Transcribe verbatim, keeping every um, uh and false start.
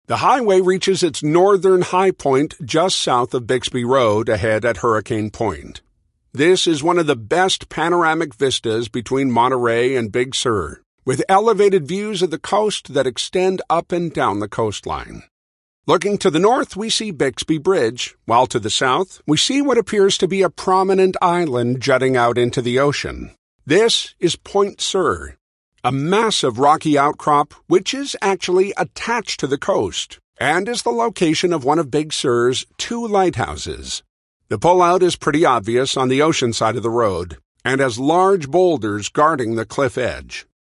The highway reaches its northern high point just south of Bixby Road ahead at Hurricane Point. This is one of the best panoramic vistas between Monterey and Big Sur, with elevated views of the coast that extend up and down the coastline. Looking to the north, we see Bixby Bridge, while to the south, we see what appears to be a prominent island jutting out into the ocean. This is Point Sur, a massive rocky outcrop which is actually attached to the coast and is the location of one of Big Sur's two lighthouses. The pullout is pretty obvious on the ocean side of the road and has large boulders guarding the cliff edge.